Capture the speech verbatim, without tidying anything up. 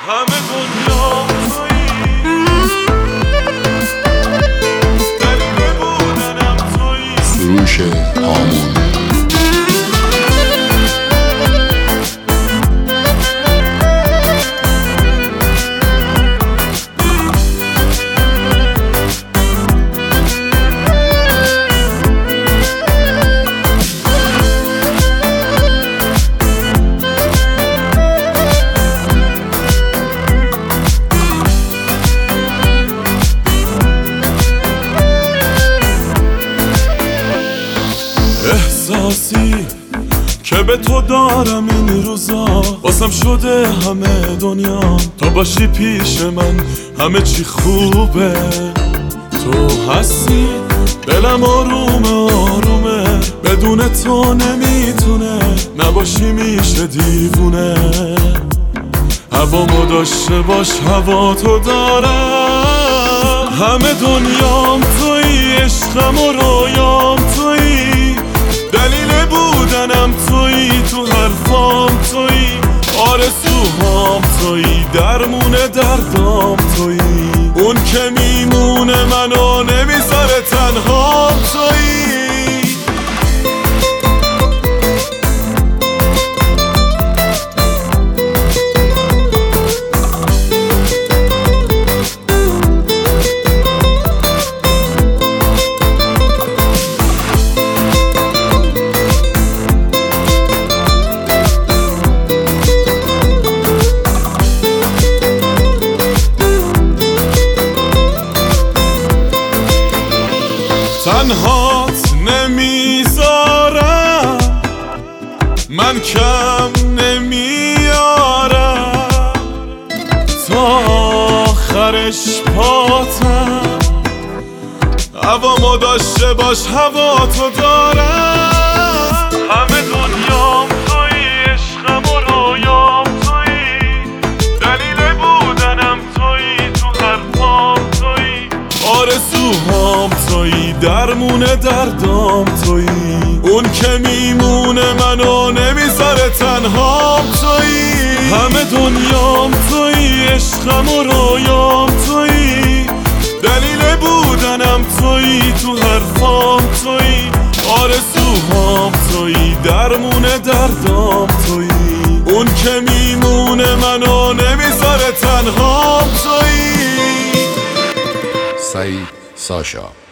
همه دنیا تویی، دلیل بودنم تویی. سروش هامون. احساسی که به تو دارم این روزا، واسم شده همه دنیا. تا باشی پیش من همه چی خوبه. تو هستی دلم آرومه آرومه، بدون تو نمیتونه، نباشی میشه دیوونه. هوامو داشته باش هوا تو دارم، همه دنیام تویی، عشقم و رویام تویی، دلیل بودنم تویی، تو حرفام تویی، آرزوهام تویی، درمون دردام تویی، اون که میمونه منو نمیذاره تنهام تویی. تنهات نمیذارم، من کم نمیارم، تا آخرش پاتم. هوامو داشته باش هوا تو دارم، همه دنیام تویی، عشقم و رویام تویی، دلیل بودنم تویی، تو حرفام تویی، آرزوهام تویی، درمون دردام تویی، اون که میمونه منو نمیذاره تنهام تویی. همه دنیام تویی، عشقم و رویام تویی، دلیل بودنم تویی، تو حرفام تویی، آرزوهام تویی، درمون دردام تویی، اون که میمونه منو نمیذاره تنهام تویی. سعید ساشا.